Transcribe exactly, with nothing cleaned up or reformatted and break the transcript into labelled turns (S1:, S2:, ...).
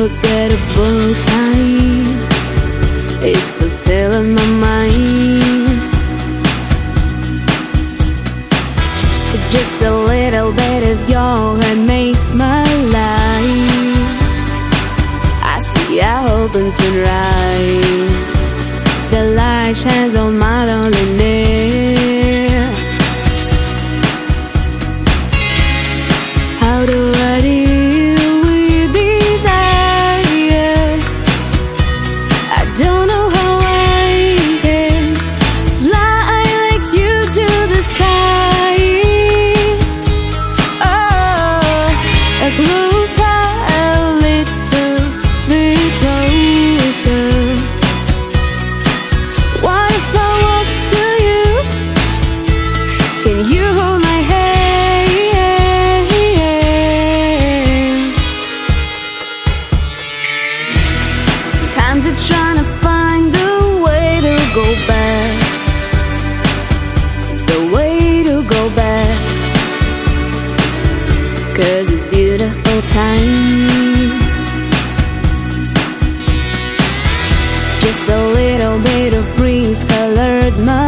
S1: unforgettable time. It's so still in my mind. Just a little bit of your hand makes my life. I see a hope and sunrise. The light shines on my loneliness. How do I deal with desire? I don't know how I can fly like you to the sky. Oh, a closer, a little bit closer. What if I walk to you? Can you hold my hand? Sometimes I'm trying to find the way to go back, the way to go back. 'Cause it's beautiful time. Just a little bit of breeze colored my